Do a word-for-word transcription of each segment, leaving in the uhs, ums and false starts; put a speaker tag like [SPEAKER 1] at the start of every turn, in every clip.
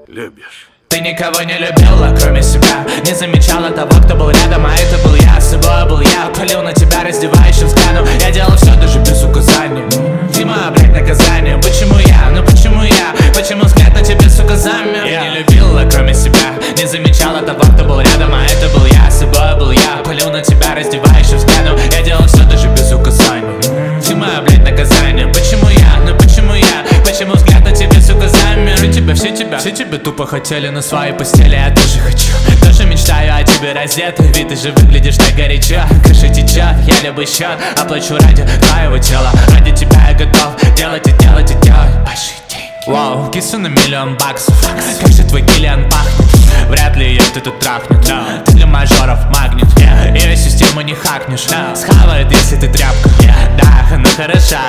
[SPEAKER 1] любишь.
[SPEAKER 2] Ты никого не любила, кроме себя. Не замечала того, кто был рядом, а это был я. С собой был я, палил на тебя раздевающим взглядом. Я делал все даже без указания. Ты моя, блядь, наказание. Почему я, ну почему я? Почему взгляд на тебе, сука, замер? Я не любила, кроме себя. Не замечала того, кто был рядом, а это был я. С собой был я, палил на тебя раздевающим взглядом. Я делал все даже без указания. Ты моя, блядь, наказание. Почему я, ну почему я? Почему взгляд на тебе, сука, замер? Все тебя, все тебя, все тебя тупо хотели на своей постели. Я тоже хочу, тоже мечтаю о тебе раздетый. Ведь ты же выглядишь так горячо. Крыша течет, я любой счет оплачу ради твоего тела. Ради тебя я готов делать и делать и делать большие деньги. Вау, киса на миллион баксов. Как же твой Киллиан пахнет? Вряд ли ее ты тут трахнет. No. Ты для мажоров магнит, yeah. Ее систему не хакнешь, no. Схавает, если ты тряпка, yeah. Да, она хороша,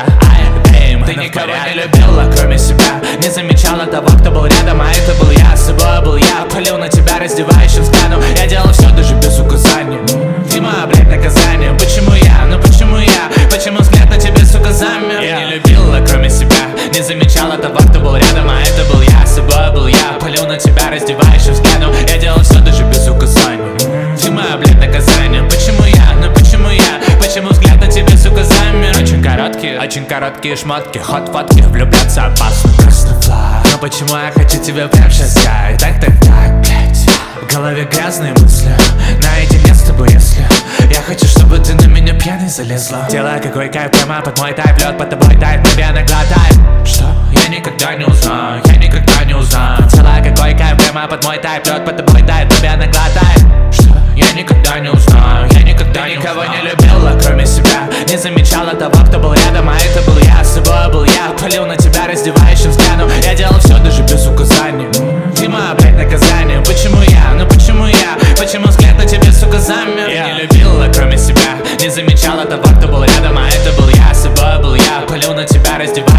[SPEAKER 2] Эй, ты никого не любила, кроме себя. Не замечала того, кто был рядом, а это был я. С собой был я, палил на тебя раздевающим взглядом. Я делал все даже без указания. Ты моя, блядь, наказание. Почему я, ну почему я? Почему взгляд на тебе, сука, замер? Я не любила, кроме себя. Не замечала того, кто был рядом, а это был я. С собой был я, палил на тебя раздевающим взглядом. Я делал все даже без указания. Ты моя, блядь, наказание. Почему я, ну почему я? Почему взгляд на тебе, сука, замер? Очень короткие, очень короткие шмотки. Ход фотки, влюбляться опасно, просто флаг. Но почему я хочу тебя прям сейчас сказать? Так, так, так, блядь. В голове грязные мысли, наедине с тобой, если я хочу, чтобы ты на меня пьяный залезла. Делай какой кайф прямо под мой тайп. Лед под тобой тает, мгновенно глотает. Что? Я никогда не узнаю, я никогда не узнаю. Делай какой кайф прямо под мой тайп. Лед под тобой тает, мгновенно глотает. Что? Я никогда не узнаю, я никогда никого не любила, кроме себя. Не замечала того, кто был рядом, а это был я. С собой был я, палил на тебя раздевающим взглядом. Я делал все даже без указания. Ты моя, блядь, наказание. Почему я, ну почему я? Почему взгляд на тебе, сука, замер? Я не любила, кроме себя. Не замечала того, кто был рядом, а это был я. С собой был я, палил на тебя раздевающим.